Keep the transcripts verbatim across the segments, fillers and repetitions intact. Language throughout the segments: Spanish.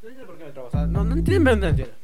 No entiendo por qué me trabo, o sea, no, no entiendo, no entiendo.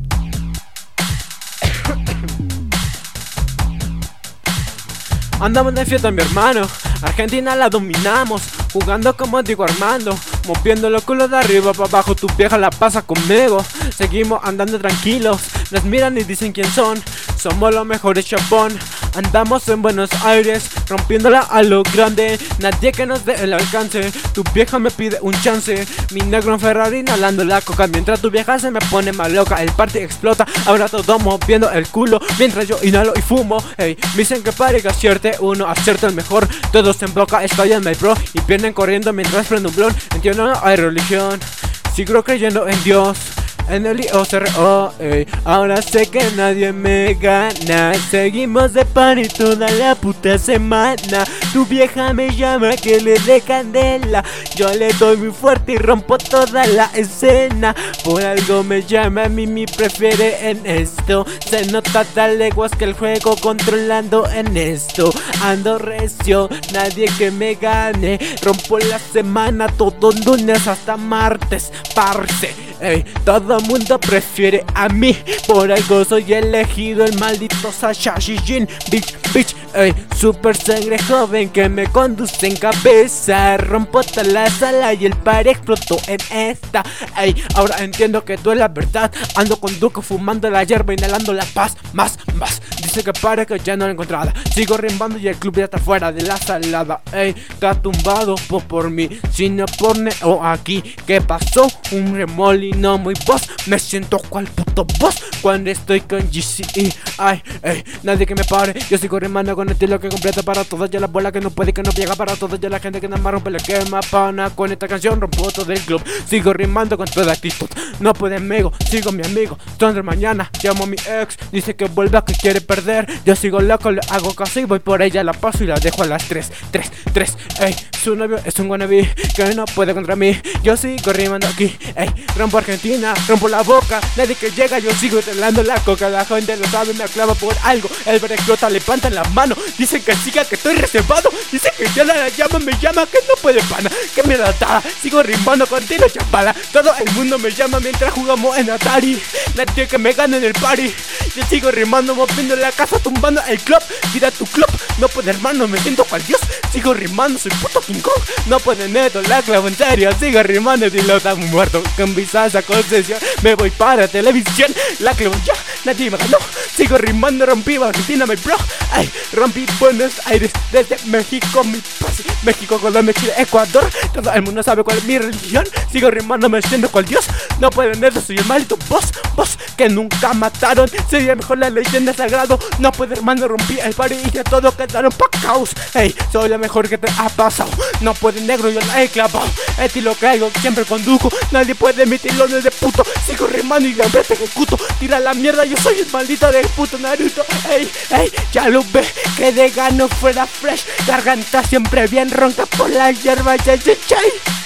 Andamos de fiesta, mi hermano. Argentina la dominamos, jugando como digo Armando, moviendo los culos de arriba para abajo. Tu vieja la pasa conmigo. Seguimos andando tranquilos, nos miran y dicen quién son. Somos los mejores, chabón. Andamos en Buenos Aires, rompiéndola a lo grande. Nadie que nos dé el alcance. Tu vieja me pide un chance. Mi negro en Ferrari inhalando la coca, mientras tu vieja se me pone más loca. El party explota, ahora todos moviendo el culo, mientras yo inhalo y fumo. Ey, me dicen que pare, que acierte uno, acierta el mejor. Todos en bloca, estallan my bro, y vienen corriendo mientras prendo un blon. Entiendo, no hay religión, sigo creyendo en Dios, en el I O C R O, ey. Ahora sé que nadie me gana. Seguimos de party toda la puta semana. Tu vieja me llama que le dé candela. Yo le doy muy fuerte y rompo toda la escena. Por algo me llama, a mí me prefiere en esto. Se nota tal leguas que el juego controlando en esto. Ando recio, nadie que me gane. Rompo la semana todo lunes hasta martes, parce. Ey, todo mundo prefiere a mí. Por algo soy elegido el maldito Sashi Jin. Bitch, bitch, ey, super sangre joven que me conduce en cabeza. Rompo toda la sala y el par explotó en esta. Ey, ahora entiendo que tú es la verdad. Ando con Duco fumando la hierba, inhalando la paz. Más, más, dice que pare que ya no la encontrada. Sigo rimbando y el club ya está fuera de la salada. Ey, está tumbado por, por mí, sin por neo aquí. ¿Qué pasó? Un remolino muy boss. Me siento cual puto boss cuando estoy con G C E. Ay, ey, nadie que me pare. Yo sigo rimando con estilo que completa para todas. Ya la bola que no puede, que no llega para todas. Ya la gente que nada más rompe la quema pana. Con esta canción rompo todo el club. Sigo rimando con toda actitud. No puede amigo, sigo mi amigo. Donde mañana llamo a mi ex, dice que vuelva, que quiere perder. Yo sigo loco, le hago caso y voy por ella, la paso y la dejo a las tres, tres, tres. Ey, su novio es un wannabe que no puede contra mí. Yo sigo rimando aquí, ey, rompo Argentina, rompo la boca. Nadie que llega, yo sigo telando la coca. La gente lo sabe, me aclama por algo. El ver explota, levantan las manos. Dicen que siga, que estoy reservado. Dicen que ya la llama, me llama, que no puede pana. Que me da tada, sigo rimando contigo, chapada. Todo el mundo me llama mientras jugamos en Atari. Nadie que me gane en el party. Yo sigo rimando, moviendo la casa, tumbando el club. Tira tu club, no puede hermano, me siento cual Dios. Sigo rimando, soy puto King Kong. No puede neto, la clavo en serio. Sigo rimando y lo estamos muerto. Con mi salsa concesión, me voy para televisión. La clavo ya, nadie me ganó. Sigo rimando, rompí Argentina, my bro. Ay, rompí Buenos Aires, desde México, mi pase. México, Colombia, Chile, Ecuador. Todo el mundo sabe cuál es mi religión. Sigo rimando, me siento cual Dios. No pueden eso, soy el maldito boss, boss que nunca mataron. Sería mejor la leyenda sagrado. No puede hermano, rompí el party y ya todos quedaron pa' caos. Ey, soy la mejor que te ha pasado. No puede negro, yo la he clavado. Estilo caigo, siempre conduzco. Nadie puede emitirlo de puto. Sigo rimando y de hambre te ejecuto. Tira la mierda, yo soy el maldito del puto Naruto. Ey, ey, ya lo ve, que de gano fuera fresh. Garganta siempre bien ronca por la hierba, ya, ya, ya.